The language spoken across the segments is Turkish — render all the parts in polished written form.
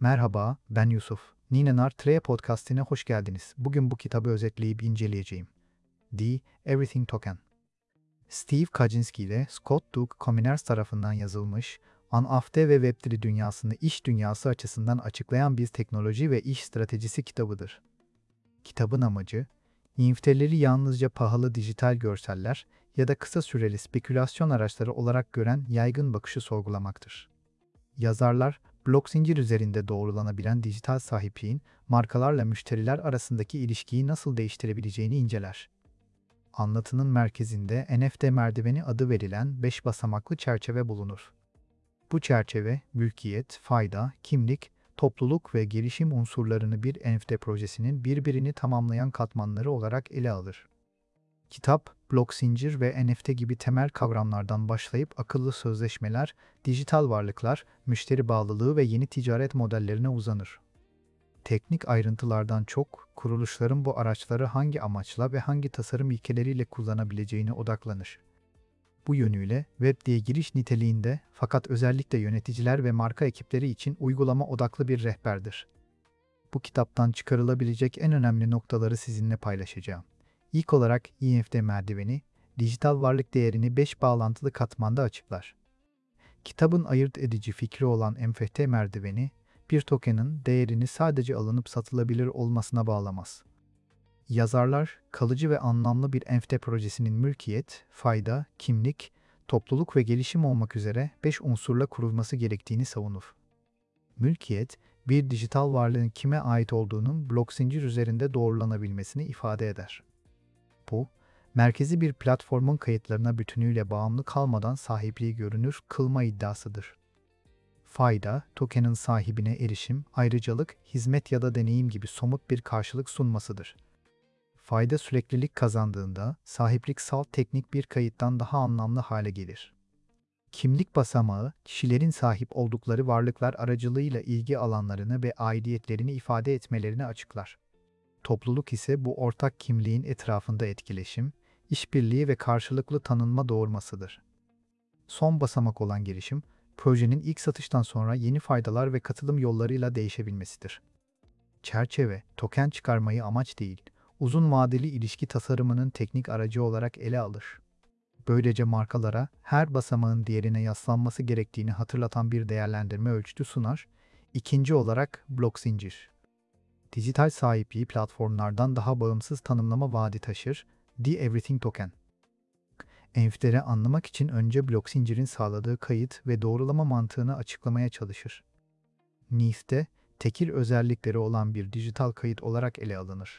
Merhaba, ben Yusuf. Ninenar Treya Podcast'ine hoş geldiniz. Bugün bu kitabı özetleyip inceleyeceğim. The Everything Token. Steve Kaczynski ile Scott Duke Cominers tarafından yazılmış, NFT ve Web3 dünyasını iş dünyası açısından açıklayan bir teknoloji ve iş stratejisi kitabıdır. Kitabın amacı, NFT'leri yalnızca pahalı dijital görseller ya da kısa süreli spekülasyon araçları olarak gören yaygın bakışı sorgulamaktır. Yazarlar, blok zincir üzerinde doğrulanabilen dijital sahipliğin markalarla müşteriler arasındaki ilişkiyi nasıl değiştirebileceğini inceler. Anlatının merkezinde NFT merdiveni adı verilen 5 basamaklı çerçeve bulunur. Bu çerçeve, mülkiyet, fayda, kimlik, topluluk ve gelişim unsurlarını bir NFT projesinin birbirini tamamlayan katmanları olarak ele alır. Kitap, blok zincir ve NFT gibi temel kavramlardan başlayıp akıllı sözleşmeler, dijital varlıklar, müşteri bağlılığı ve yeni ticaret modellerine uzanır. Teknik ayrıntılardan çok, kuruluşların bu araçları hangi amaçla ve hangi tasarım ilkeleriyle kullanabileceğine odaklanır. Bu yönüyle Web4'ye giriş niteliğinde fakat özellikle yöneticiler ve marka ekipleri için uygulama odaklı bir rehberdir. Bu kitaptan çıkarılabilecek en önemli noktaları sizinle paylaşacağım. İlk olarak NFT merdiveni, dijital varlık değerini 5 bağlantılı katmanda açıklar. Kitabın ayırt edici fikri olan NFT merdiveni, bir token'ın değerini sadece alınıp satılabilir olmasına bağlamaz. Yazarlar, kalıcı ve anlamlı bir NFT projesinin mülkiyet, fayda, kimlik, topluluk ve gelişim olmak üzere 5 unsurla kurulması gerektiğini savunur. Mülkiyet, bir dijital varlığın kime ait olduğunun blok zincir üzerinde doğrulanabilmesini ifade eder. Bu, merkezi bir platformun kayıtlarına bütünüyle bağımlı kalmadan sahipliği görünür kılma iddiasıdır. Fayda, token'ın sahibine erişim, ayrıcalık, hizmet ya da deneyim gibi somut bir karşılık sunmasıdır. Fayda süreklilik kazandığında, sahiplik salt teknik bir kayıttan daha anlamlı hale gelir. Kimlik basamağı, kişilerin sahip oldukları varlıklar aracılığıyla ilgi alanlarını ve aidiyetlerini ifade etmelerini açıklar. Topluluk ise bu ortak kimliğin etrafında etkileşim, işbirliği ve karşılıklı tanınma doğurmasıdır. Son basamak olan girişim, projenin ilk satıştan sonra yeni faydalar ve katılım yollarıyla değişebilmesidir. Çerçeve, token çıkarmayı amaç değil, uzun vadeli ilişki tasarımının teknik aracı olarak ele alır. Böylece markalara her basamağın diğerine yaslanması gerektiğini hatırlatan bir değerlendirme ölçütü sunar. İkinci olarak blok zincir. Dijital sahipliği platformlardan daha bağımsız tanımlama vaadi taşır. The Everything Token. NFT'leri anlamak için önce blok zincirin sağladığı kayıt ve doğrulama mantığını açıklamaya çalışır. NFT, tekil özellikleri olan bir dijital kayıt olarak ele alınır.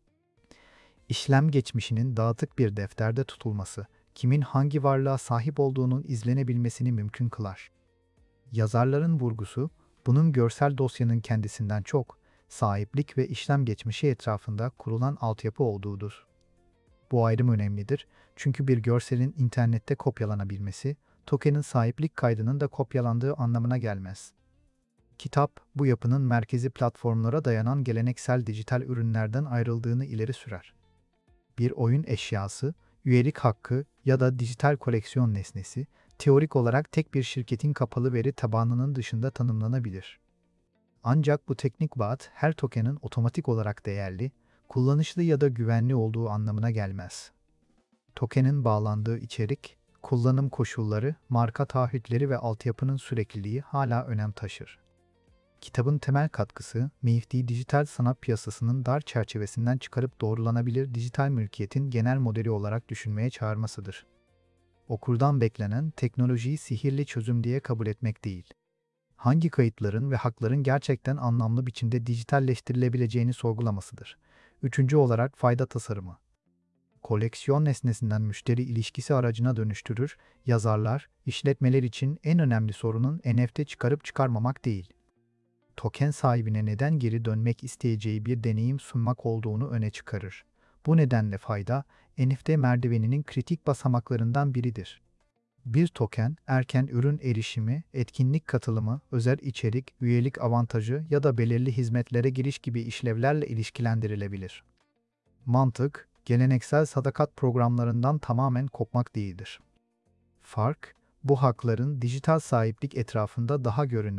İşlem geçmişinin dağıtık bir defterde tutulması, kimin hangi varlığa sahip olduğunun izlenebilmesini mümkün kılar. Yazarların vurgusu, bunun görsel dosyanın kendisinden çok, sahiplik ve işlem geçmişi etrafında kurulan altyapı olduğudur. Bu ayrım önemlidir çünkü bir görselin internette kopyalanabilmesi, token'ın sahiplik kaydının da kopyalandığı anlamına gelmez. Kitap, bu yapının merkezi platformlara dayanan geleneksel dijital ürünlerden ayrıldığını ileri sürer. Bir oyun eşyası, üyelik hakkı ya da dijital koleksiyon nesnesi, teorik olarak tek bir şirketin kapalı veri tabanının dışında tanımlanabilir. Ancak bu teknik vaat her token'ın otomatik olarak değerli, kullanışlı ya da güvenli olduğu anlamına gelmez. Token'in bağlandığı içerik, kullanım koşulları, marka taahhütleri ve altyapının sürekliliği hala önem taşır. Kitabın temel katkısı, NFT dijital sanat piyasasının dar çerçevesinden çıkarıp doğrulanabilir dijital mülkiyetin genel modeli olarak düşünmeye çağırmasıdır. Okurdan beklenen teknolojiyi sihirli çözüm diye kabul etmek değil. Hangi kayıtların ve hakların gerçekten anlamlı biçimde dijitalleştirilebileceğini sorgulamasıdır. Üçüncü olarak fayda tasarımı. Koleksiyon nesnesinden müşteri ilişkisi aracına dönüştürür, yazarlar, işletmeler için en önemli sorunun NFT çıkarıp çıkarmamak değil, token sahibine neden geri dönmek isteyeceği bir deneyim sunmak olduğunu öne çıkarır. Bu nedenle fayda, NFT merdiveninin kritik basamaklarından biridir. Bir token, erken ürün erişimi, etkinlik katılımı, özel içerik, üyelik avantajı ya da belirli hizmetlere giriş gibi işlevlerle ilişkilendirilebilir. Mantık, geleneksel sadakat programlarından tamamen kopmak değildir. Fark, bu hakların dijital sahiplik etrafında daha görünür,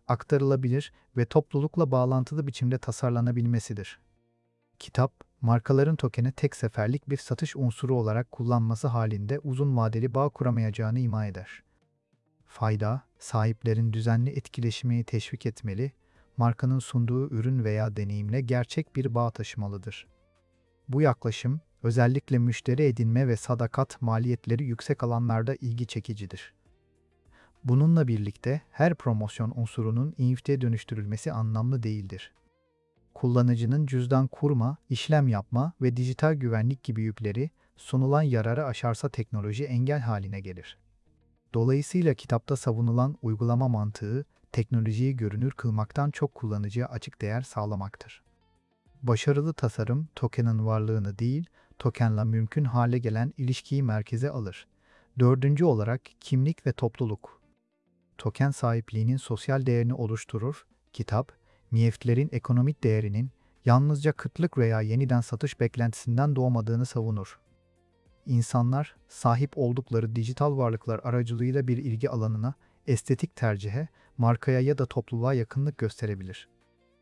aktarılabilir ve toplulukla bağlantılı biçimde tasarlanabilmesidir. Kitap, markaların tokeni tek seferlik bir satış unsuru olarak kullanması halinde uzun vadeli bağ kuramayacağını ima eder. Fayda, sahiplerin düzenli etkileşimi teşvik etmeli, markanın sunduğu ürün veya deneyimle gerçek bir bağ taşımalıdır. Bu yaklaşım, özellikle müşteri edinme ve sadakat maliyetleri yüksek alanlarda ilgi çekicidir. Bununla birlikte her promosyon unsurunun INFT'ye dönüştürülmesi anlamlı değildir. Kullanıcının cüzdan kurma, işlem yapma ve dijital güvenlik gibi yükleri sunulan yararı aşarsa teknoloji engel haline gelir. Dolayısıyla kitapta savunulan uygulama mantığı, teknolojiyi görünür kılmaktan çok kullanıcıya açık değer sağlamaktır. Başarılı tasarım, token'ın varlığını değil, token'la mümkün hale gelen ilişkiyi merkeze alır. Dördüncü olarak kimlik ve topluluk. Token sahipliğinin sosyal değerini oluşturur. Kitap, MIEF'lerin ekonomik değerinin yalnızca kıtlık veya yeniden satış beklentisinden doğmadığını savunur. İnsanlar, sahip oldukları dijital varlıklar aracılığıyla bir ilgi alanına, estetik tercihe, markaya ya da topluluğa yakınlık gösterebilir.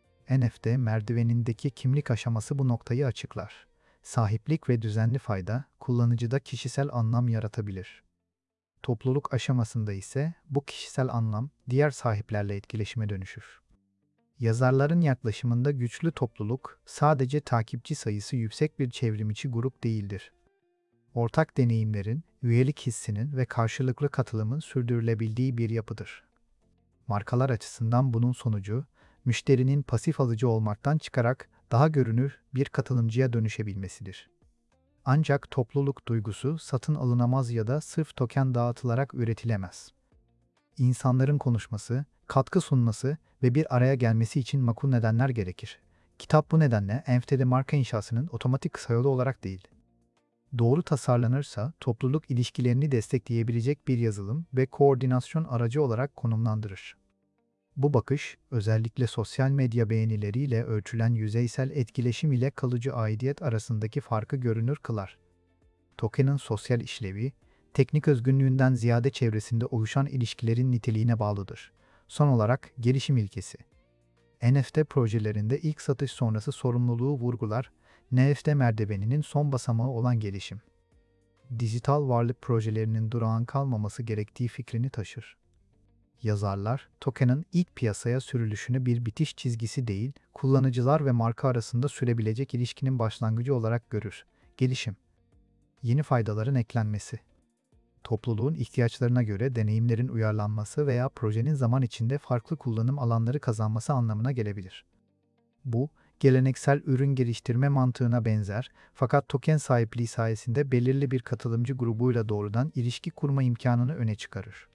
NFT merdivenindeki kimlik aşaması bu noktayı açıklar. Sahiplik ve düzenli fayda, kullanıcıda kişisel anlam yaratabilir. Topluluk aşamasında ise bu kişisel anlam diğer sahiplerle etkileşime dönüşür. Yazarların yaklaşımında güçlü topluluk sadece takipçi sayısı yüksek bir çevrimiçi grup değildir. Ortak deneyimlerin, üyelik hissinin ve karşılıklı katılımın sürdürülebildiği bir yapıdır. Markalar açısından bunun sonucu, müşterinin pasif alıcı olmaktan çıkarak daha görünür bir katılımcıya dönüşebilmesidir. Ancak topluluk duygusu satın alınamaz ya da sırf token dağıtılarak üretilemez. İnsanların konuşması, katkı sunması ve bir araya gelmesi için makul nedenler gerekir. Kitap bu nedenle NFT'de marka inşasının otomatik kısa yolu olarak değil, doğru tasarlanırsa topluluk ilişkilerini destekleyebilecek bir yazılım ve koordinasyon aracı olarak konumlandırır. Bu bakış, özellikle sosyal medya beğenileriyle ölçülen yüzeysel etkileşim ile kalıcı aidiyet arasındaki farkı görünür kılar. Token'ın sosyal işlevi, teknik özgünlüğünden ziyade çevresinde oluşan ilişkilerin niteliğine bağlıdır. Son olarak, gelişim ilkesi. NFT projelerinde ilk satış sonrası sorumluluğu vurgular, NFT merdiveninin son basamağı olan gelişim. Dijital varlık projelerinin durağan kalmaması gerektiği fikrini taşır. Yazarlar, token'ın ilk piyasaya sürülüşünü bir bitiş çizgisi değil, kullanıcılar ve marka arasında sürebilecek ilişkinin başlangıcı olarak görür. Gelişim. Yeni faydaların eklenmesi. Topluluğun ihtiyaçlarına göre deneyimlerin uyarlanması veya projenin zaman içinde farklı kullanım alanları kazanması anlamına gelebilir. Bu, geleneksel ürün geliştirme mantığına benzer, fakat token sahipliği sayesinde belirli bir katılımcı grubuyla doğrudan ilişki kurma imkanını öne çıkarır.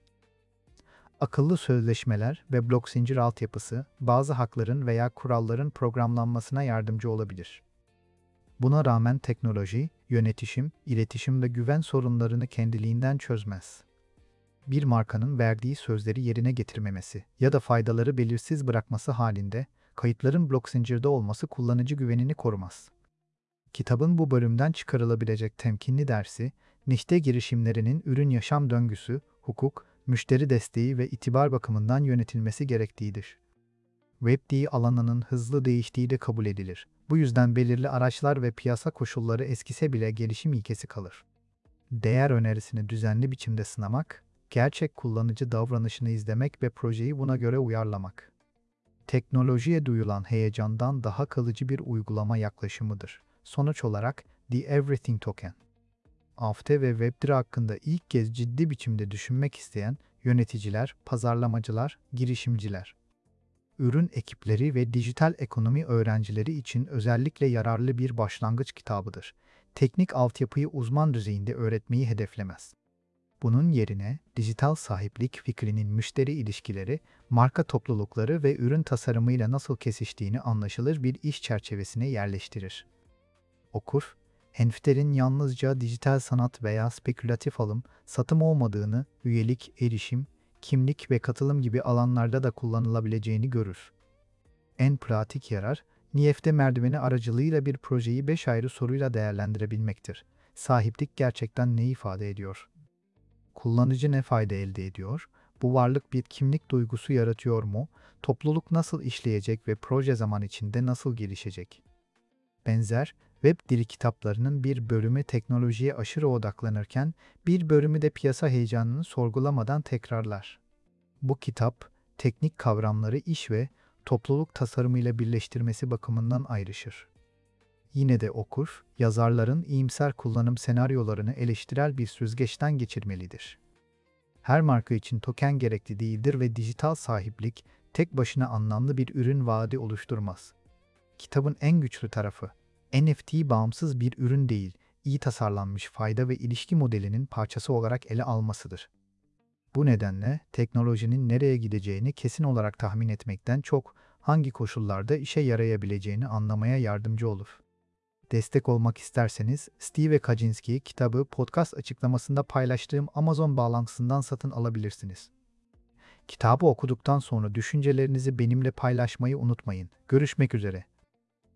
Akıllı sözleşmeler ve blok zincir altyapısı, bazı hakların veya kuralların programlanmasına yardımcı olabilir. Buna rağmen teknoloji, yönetişim, iletişim ve güven sorunlarını kendiliğinden çözmez. Bir markanın verdiği sözleri yerine getirmemesi ya da faydaları belirsiz bırakması halinde, kayıtların blok zincirde olması kullanıcı güvenini korumaz. Kitabın bu bölümden çıkarılabilecek temkinli dersi, nişte girişimlerinin ürün yaşam döngüsü, hukuk, müşteri desteği ve itibar bakımından yönetilmesi gerektiğidir. Web3 alanının hızlı değiştiği de kabul edilir. Bu yüzden belirli araçlar ve piyasa koşulları eskise bile gelişim ilkesi kalır. Değer önerisini düzenli biçimde sınamak, gerçek kullanıcı davranışını izlemek ve projeyi buna göre uyarlamak. Teknolojiye duyulan heyecandan daha kalıcı bir uygulama yaklaşımıdır. Sonuç olarak, The Everything Token. NFT ve Web3 hakkında ilk kez ciddi biçimde düşünmek isteyen yöneticiler, pazarlamacılar, girişimciler, ürün ekipleri ve dijital ekonomi öğrencileri için özellikle yararlı bir başlangıç kitabıdır. Teknik altyapıyı uzman düzeyinde öğretmeyi hedeflemez. Bunun yerine dijital sahiplik fikrinin müşteri ilişkileri, marka toplulukları ve ürün tasarımıyla nasıl kesiştiğini anlaşılır bir iş çerçevesine yerleştirir. Okur, NFT'lerin yalnızca dijital sanat veya spekülatif alım, satım olmadığını, üyelik, erişim, kimlik ve katılım gibi alanlarda da kullanılabileceğini görür. En pratik yarar, NFT merdiveni aracılığıyla bir projeyi 5 ayrı soruyla değerlendirebilmektir. Sahiplik gerçekten ne ifade ediyor? Kullanıcı ne fayda elde ediyor? Bu varlık bir kimlik duygusu yaratıyor mu? Topluluk nasıl işleyecek ve proje zaman içinde nasıl gelişecek? Benzer, web dili kitaplarının bir bölümü teknolojiye aşırı odaklanırken, bir bölümü de piyasa heyecanını sorgulamadan tekrarlar. Bu kitap, teknik kavramları iş ve topluluk tasarımıyla birleştirmesi bakımından ayrışır. Yine de okur, yazarların iyimser kullanım senaryolarını eleştirel bir süzgeçten geçirmelidir. Her marka için token gerekli değildir ve dijital sahiplik tek başına anlamlı bir ürün vaadi oluşturmaz. Kitabın en güçlü tarafı, NFT bağımsız bir ürün değil, iyi tasarlanmış fayda ve ilişki modelinin parçası olarak ele almasıdır. Bu nedenle teknolojinin nereye gideceğini kesin olarak tahmin etmekten çok, hangi koşullarda işe yarayabileceğini anlamaya yardımcı olur. Destek olmak isterseniz Steve Kaczynski kitabı podcast açıklamasında paylaştığım Amazon bağlantısından satın alabilirsiniz. Kitabı okuduktan sonra düşüncelerinizi benimle paylaşmayı unutmayın. Görüşmek üzere.